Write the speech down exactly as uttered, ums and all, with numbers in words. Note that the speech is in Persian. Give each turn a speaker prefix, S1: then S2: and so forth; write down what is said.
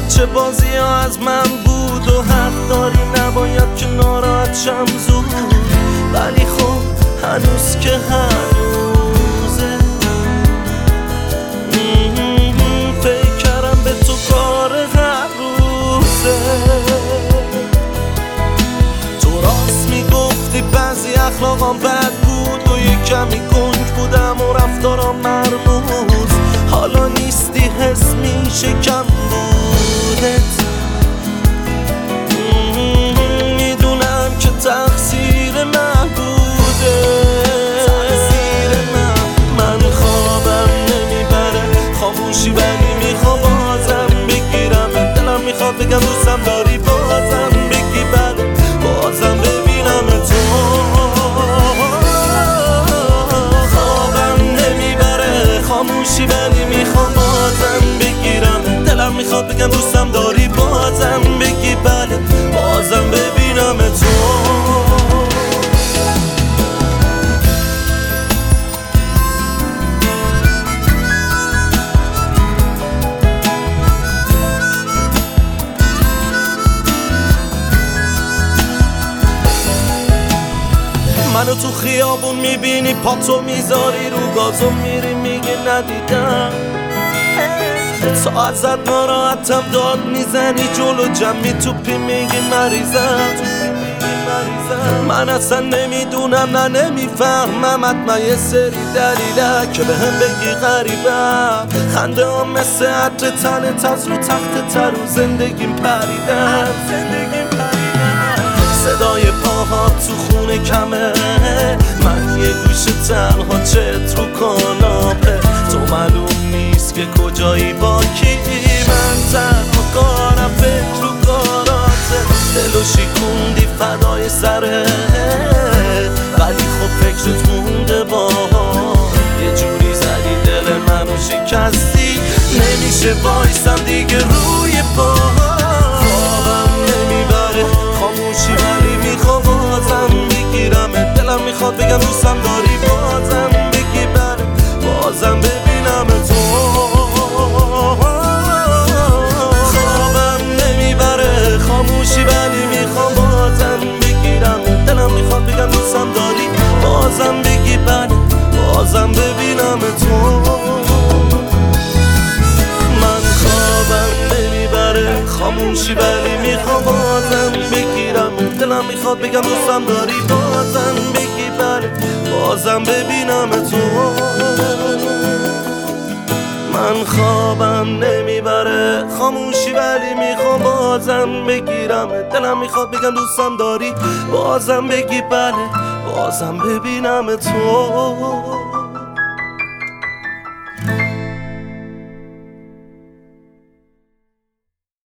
S1: بچه بازی ها از من بود و حق داری نباید که ناراحت شم زود، ولی خب هنوز که هنوزه فکر کردم به تو کار هر روزه. تو راست میگفتی بعضی اخلاقام بد بود و یک کمی گنگ بودم و رفتارم مرموز، حالا نیستی حس میشه کم بودت. میدونم که تقصیر من بوده، من خوابم نمیبره خاموشی ولی میخوام بازم بگیرم، دلم میخواد بگم دوستم داری بازم بگی بله، بازم ببینم تو. خوابم نمیبره خاموشی ولی میخوام بازم بگیرم، دلم میخواد بگم دوستم داری بازم بگی بله، بازم ببینم تو. منو تو خیابون میبینی پاتو میذاری رو گازو میری میگی ندیدم، تا ازت ناراحتم داد میزنی جلو جمعی توپی میگی مریضم. من اصلا نمیدونم نه نمیفهمم، حتما یه سری دلیله که به هم بگی غریبم. خنده هم مثل عطر تنت از رو تخت تر و زندگیم پریدم. صدای پاها تو خونه کمه، من یه گوشه تنها چت رو کاناپه، تو معلوم نیست که کجایی با کی، من تنها کارم فکر رو کاراته، دلو شیکوندی فدای سره، ولی خب فکرت مونده با یه جوری زدی دل منو شکستی، نمیشه وایسم دیگه روی پا. خوابم نمیبره خاموشی ولی میخوام بازم بگیرم، دلم میخواد بگم دوستم داری بازم بگی بله، بازم ببینم تو. خوابم نمیبره خاموشی ولی میخوام بازم بگیرم، دلم میخواد بگم دوستم داری بازم بگی بله، بازم ببینم تو. من خوابم نمیبره خاموشی ولی میخوام بازم بگیرم، دلم میخواد بگم دوستم داری بازم بگی بله، بازم ببینم تو. من خوابم نمیبره خاموشی ولی میخوام بازم بگیرم، دلم میخواد بگم دوستم داری بازم بگی بله، بازم ببینم تو.